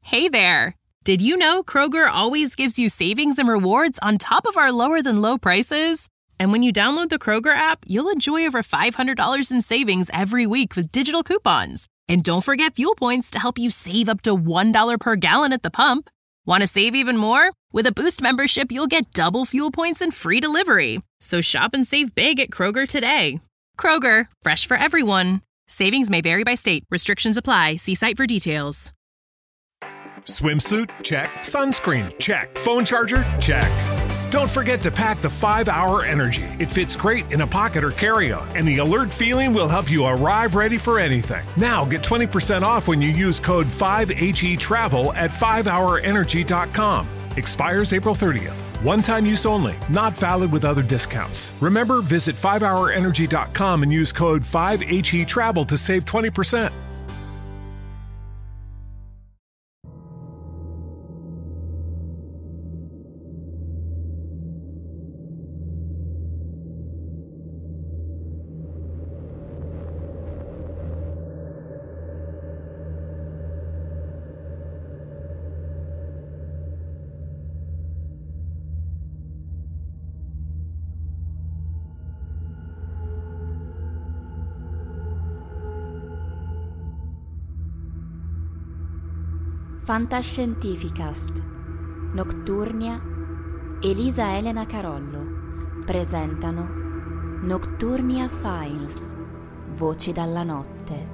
Hey there! Did you know Kroger always gives you savings and rewards on top of our lower-than-low prices? And when you download the Kroger app, you'll enjoy over $500 in savings every week with digital coupons. And don't forget fuel points to help you save up to $1 per gallon at the pump. Want to save even more? With a Boost membership, you'll get double fuel points and free delivery. So shop and save big at Kroger today. Kroger, fresh for everyone. Savings may vary by state. Restrictions apply. See site for details. Swimsuit? Check. Sunscreen? Check. Phone charger? Check. Don't forget to pack the 5-Hour Energy. It fits great in a pocket or carry-on, and the alert feeling will help you arrive ready for anything. Now get 20% off when you use code 5HETRAVEL at 5hourenergy.com. Expires April 30th. One-time use only. Not valid with other discounts. Remember, visit 5hourenergy.com and use code 5HETRAVEL to save 20%. Fantascientificast, Nocturnia, Elisa Elena Carollo presentano Nocturnia Files, Voci dalla notte.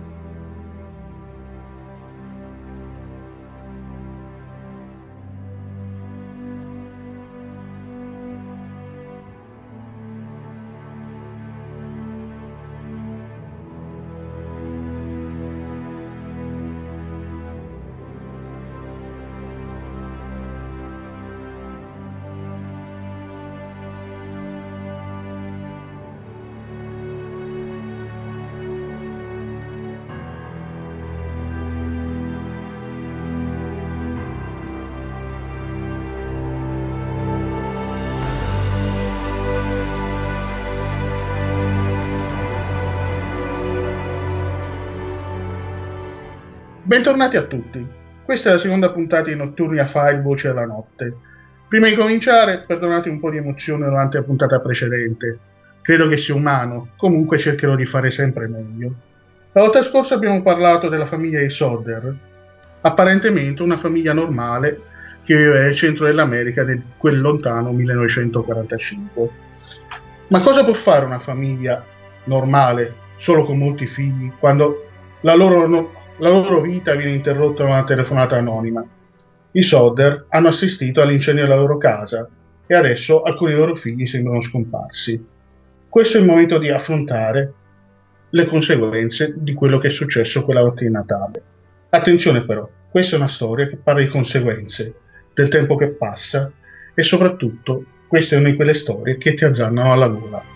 Bentornati a tutti, questa è la seconda puntata di Nocturnia File Voce della Notte. Prima di cominciare, perdonate un po' di emozione durante la puntata precedente, credo che sia umano, comunque cercherò di fare sempre meglio. La volta scorsa abbiamo parlato della famiglia di Sodder, apparentemente una famiglia normale che viveva nel centro dell'America nel quel lontano 1945. Ma cosa può fare una famiglia normale, solo con molti figli, quando la loro vita viene interrotta da una telefonata anonima? I Sodder hanno assistito all'incendio della loro casa e adesso alcuni dei loro figli sembrano scomparsi. Questo è il momento di affrontare le conseguenze di quello che è successo quella notte di Natale. Attenzione però, questa è una storia che parla di conseguenze, del tempo che passa e soprattutto questa è una di quelle storie che ti azzannano alla gola.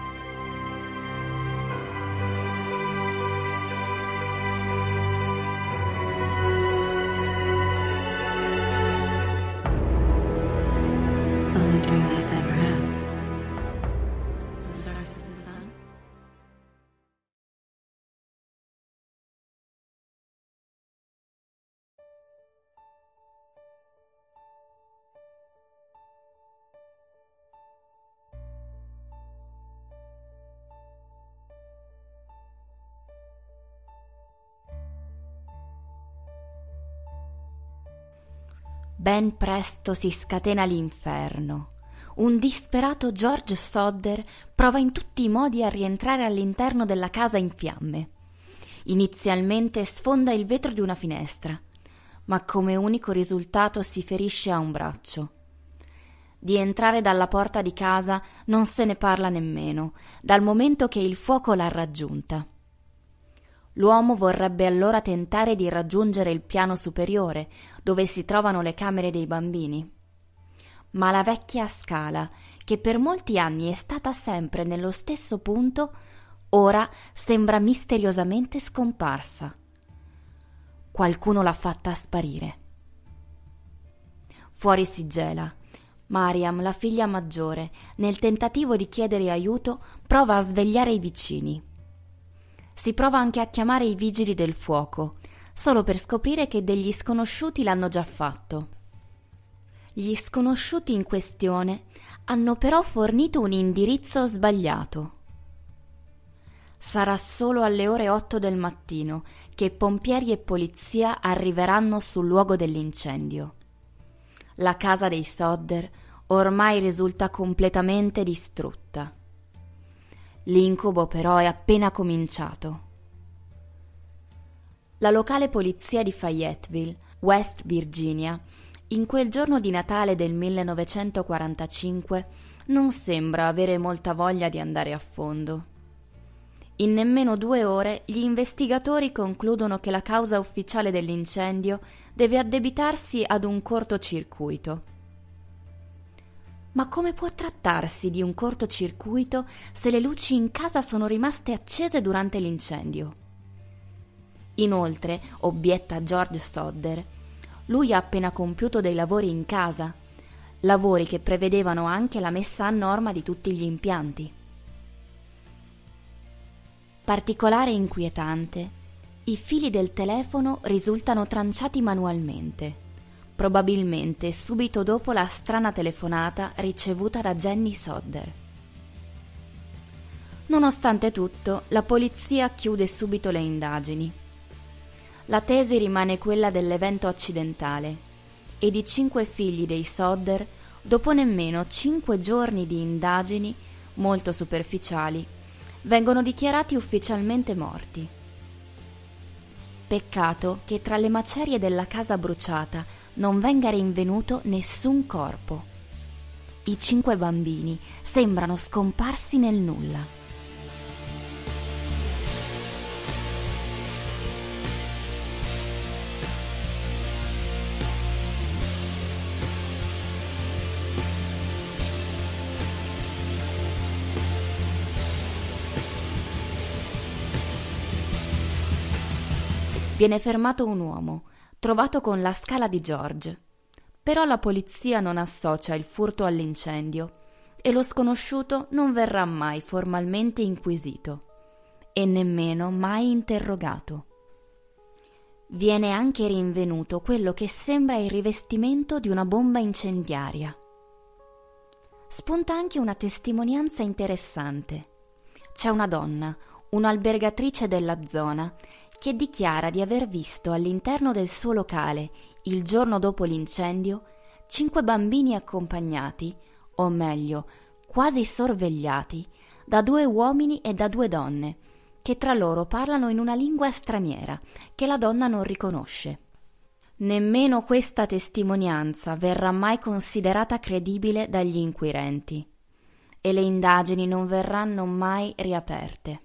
Ben presto si scatena l'inferno. Un disperato George Sodder prova in tutti i modi a rientrare all'interno della casa in fiamme. Inizialmente sfonda il vetro di una finestra, ma come unico risultato si ferisce a un braccio. Di entrare dalla porta di casa non se ne parla nemmeno, dal momento che il fuoco l'ha raggiunta. L'uomo vorrebbe allora tentare di raggiungere il piano superiore, dove si trovano le camere dei bambini. Ma la vecchia scala, che per molti anni è stata sempre nello stesso punto, ora sembra misteriosamente scomparsa. Qualcuno l'ha fatta sparire. Fuori si gela. Mariam, la figlia maggiore, nel tentativo di chiedere aiuto, prova a svegliare i vicini. Si prova anche a chiamare i vigili del fuoco, solo per scoprire che degli sconosciuti l'hanno già fatto. Gli sconosciuti in questione hanno però fornito un indirizzo sbagliato. Sarà solo alle ore 8 del mattino che pompieri e polizia arriveranno sul luogo dell'incendio. La casa dei Sodder ormai risulta completamente distrutta. L'incubo però è appena cominciato. La locale polizia di Fayetteville, West Virginia, in quel giorno di Natale del 1945 non sembra avere molta voglia di andare a fondo. In nemmeno 2 ore gli investigatori concludono che la causa ufficiale dell'incendio deve addebitarsi ad un cortocircuito. Ma come può trattarsi di un cortocircuito se le luci in casa sono rimaste accese durante l'incendio? Inoltre, obietta George Sodder, lui ha appena compiuto dei lavori in casa, lavori che prevedevano anche la messa a norma di tutti gli impianti. Particolare inquietante, i fili del telefono risultano tranciati manualmente, probabilmente subito dopo la strana telefonata ricevuta da Jenny Sodder. Nonostante tutto, la polizia chiude subito le indagini. La tesi rimane quella dell'evento accidentale ed i 5 figli dei Sodder, dopo nemmeno 5 giorni di indagini molto superficiali, vengono dichiarati ufficialmente morti. Peccato che tra le macerie della casa bruciata non venga rinvenuto nessun corpo. I 5 bambini sembrano scomparsi nel nulla. Viene fermato un uomo, trovato con la scala di George. Però la polizia non associa il furto all'incendio e lo sconosciuto non verrà mai formalmente inquisito e nemmeno mai interrogato. Viene anche rinvenuto quello che sembra il rivestimento di una bomba incendiaria. Spunta anche una testimonianza interessante. C'è una donna, un'albergatrice della zona, che dichiara di aver visto all'interno del suo locale, il giorno dopo l'incendio, 5 bambini accompagnati, o meglio, quasi sorvegliati, da 2 uomini e da 2 donne, che tra loro parlano in una lingua straniera che la donna non riconosce. Nemmeno questa testimonianza verrà mai considerata credibile dagli inquirenti e le indagini non verranno mai riaperte.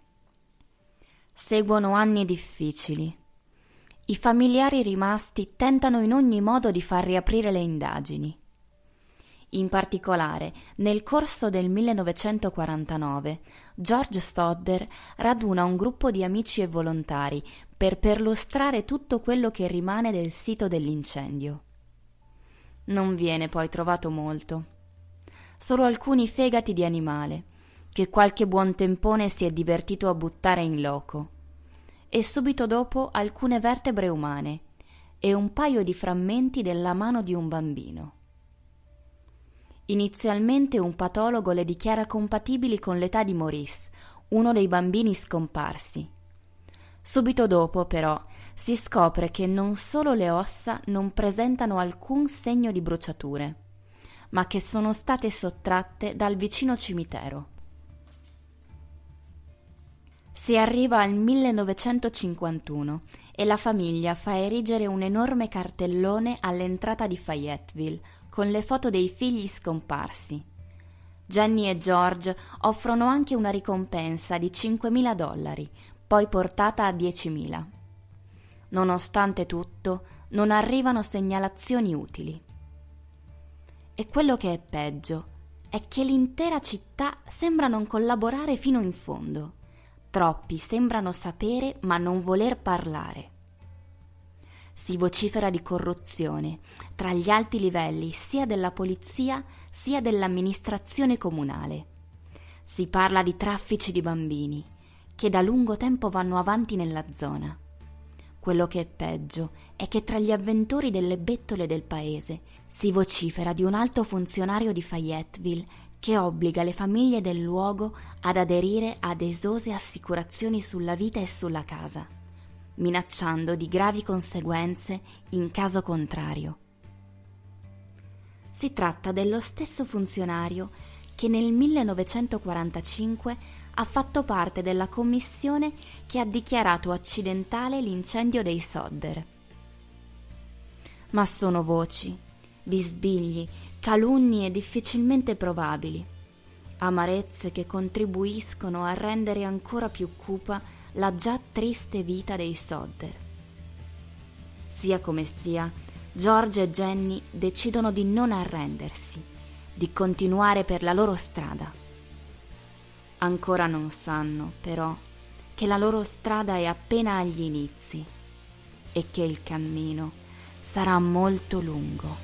Seguono anni difficili. I familiari rimasti tentano in ogni modo di far riaprire le indagini. In particolare, nel corso del 1949, George Sodder raduna un gruppo di amici e volontari per perlustrare tutto quello che rimane del sito dell'incendio. Non viene poi trovato molto. Solo alcuni fegati di animale, che qualche buontempone si è divertito a buttare in loco, e subito dopo alcune vertebre umane e un paio di frammenti della mano di un bambino. Inizialmente un patologo le dichiara compatibili con l'età di Maurice, uno dei bambini scomparsi. Subito dopo, però, si scopre che non solo le ossa non presentano alcun segno di bruciature, ma che sono state sottratte dal vicino cimitero. Si arriva al 1951 e la famiglia fa erigere un enorme cartellone all'entrata di Fayetteville con le foto dei figli scomparsi. Jenny e George offrono anche una ricompensa di $5.000, poi portata a 10.000. Nonostante tutto, non arrivano segnalazioni utili. E quello che è peggio è che l'intera città sembra non collaborare fino in fondo. Troppi sembrano sapere ma non voler parlare. Si vocifera di corruzione tra gli alti livelli sia della polizia sia dell'amministrazione comunale. Si parla di traffici di bambini che da lungo tempo vanno avanti nella zona. Quello che è peggio è che tra gli avventori delle bettole del paese si vocifera di un alto funzionario di Fayetteville che obbliga le famiglie del luogo ad aderire ad esose assicurazioni sulla vita e sulla casa, minacciando di gravi conseguenze in caso contrario. Si tratta dello stesso funzionario che nel 1945 ha fatto parte della commissione che ha dichiarato accidentale l'incendio dei Sodder. Ma sono voci, bisbigli, calunnie difficilmente probabili, amarezze che contribuiscono a rendere ancora più cupa la già triste vita dei Sodder. Sia come sia, George e Jenny decidono di non arrendersi, di continuare per la loro strada. Ancora non sanno, però, che la loro strada è appena agli inizi e che il cammino sarà molto lungo.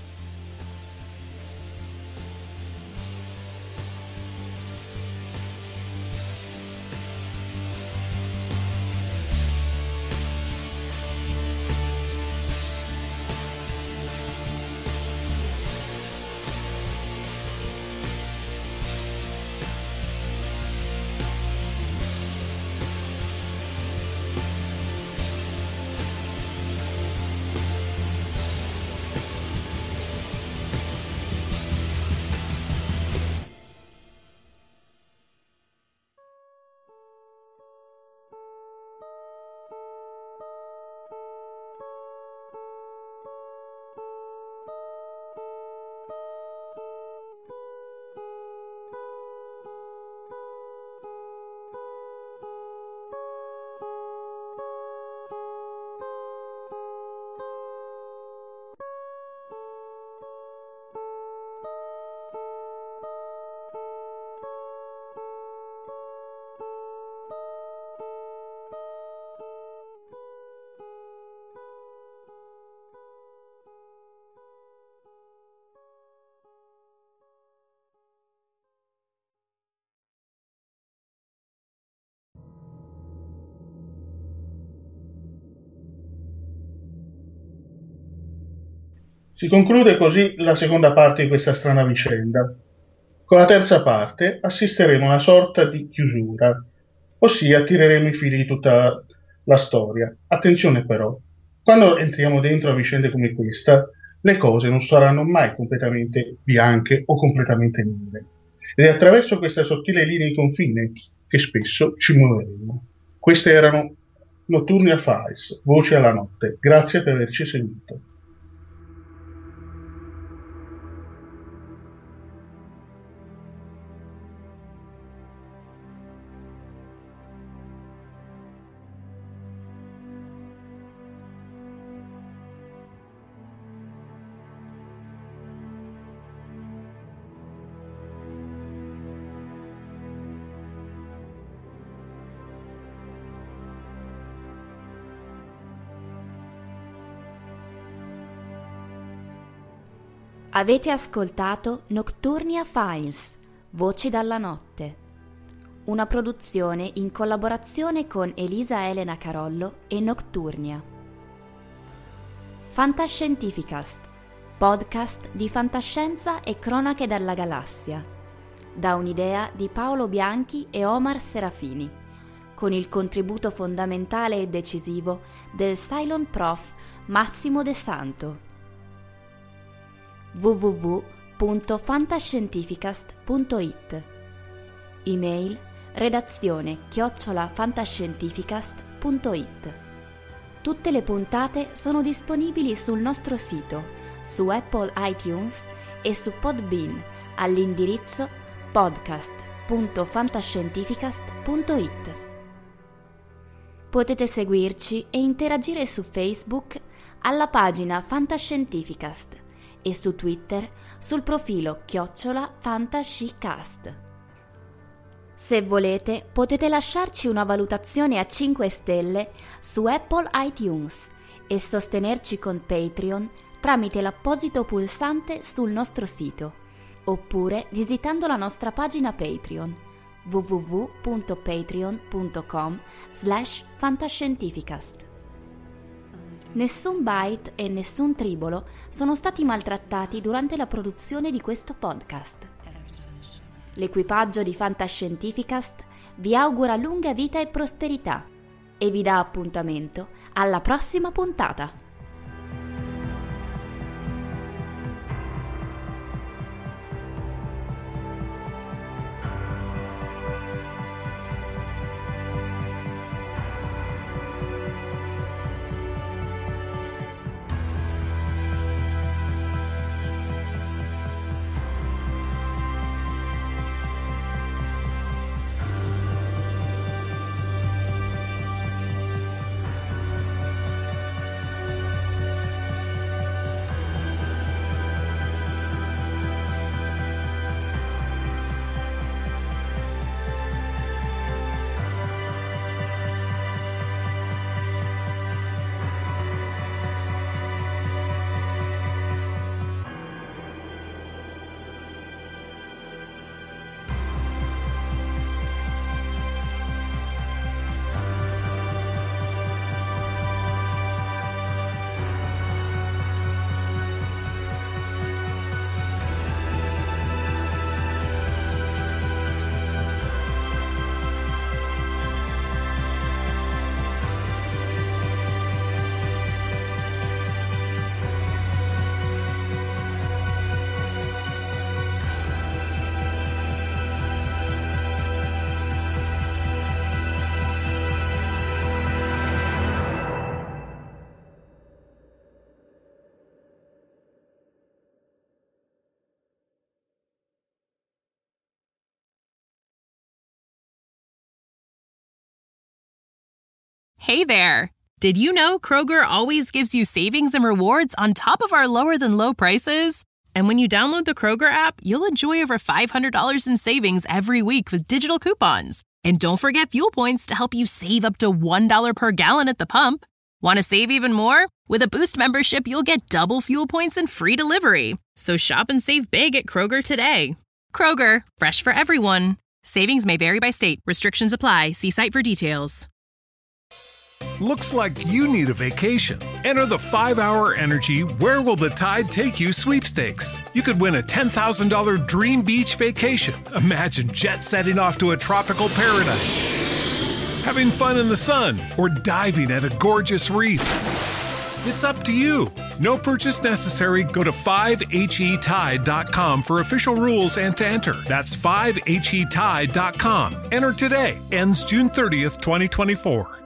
Si conclude così la seconda parte di questa strana vicenda. Con la terza parte assisteremo a una sorta di chiusura, ossia tireremo i fili di tutta la storia. Attenzione però, quando entriamo dentro a vicende come questa, le cose non saranno mai completamente bianche o completamente nere. Ed è attraverso questa sottile linea di confine che spesso ci muoveremo. Queste erano Nocturnia Files, Voci alla notte. Grazie per averci seguito. Avete ascoltato Nocturnia Files, Voci dalla notte, una produzione in collaborazione con Elisa Elena Carollo e Nocturnia. Fantascientificast, podcast di fantascienza e cronache dalla galassia, da un'idea di Paolo Bianchi e Omar Serafini, con il contributo fondamentale e decisivo del Cylon Prof Massimo De Santo. www.fantascientificast.it. Email redazione@fantascientificast.it. Tutte le puntate sono disponibili sul nostro sito, su Apple iTunes e su Podbean all'indirizzo podcast.fantascientificast.it. Potete seguirci e interagire su Facebook alla pagina Fantascientificast e su Twitter sul profilo @fantascicast. Se volete, potete lasciarci una valutazione a 5 stelle su Apple iTunes e sostenerci con Patreon tramite l'apposito pulsante sul nostro sito, oppure visitando la nostra pagina Patreon www.patreon.com/fantascientificast. Nessun byte e nessun tribolo sono stati maltrattati durante la produzione di questo podcast. L'equipaggio di Fantascientificast vi augura lunga vita e prosperità e vi dà appuntamento alla prossima puntata. Hey there! Did you know Kroger always gives you savings and rewards on top of our lower-than-low prices? And when you download the Kroger app, you'll enjoy over $500 in savings every week with digital coupons. And don't forget fuel points to help you save up to $1 per gallon at the pump. Want to save even more? With a Boost membership, you'll get double fuel points and free delivery. So shop and save big at Kroger today. Kroger, fresh for everyone. Savings may vary by state. Restrictions apply. See site for details. Looks like you need a vacation. Enter the 5-Hour Energy Where Will the Tide Take You sweepstakes. You could win a $10,000 dream beach vacation. Imagine jet setting off to a tropical paradise, having fun in the sun, or diving at a gorgeous reef. It's up to you. No purchase necessary. Go to 5HETide.com for official rules and to enter. That's 5HETide.com. Enter today. Ends June 30th, 2024.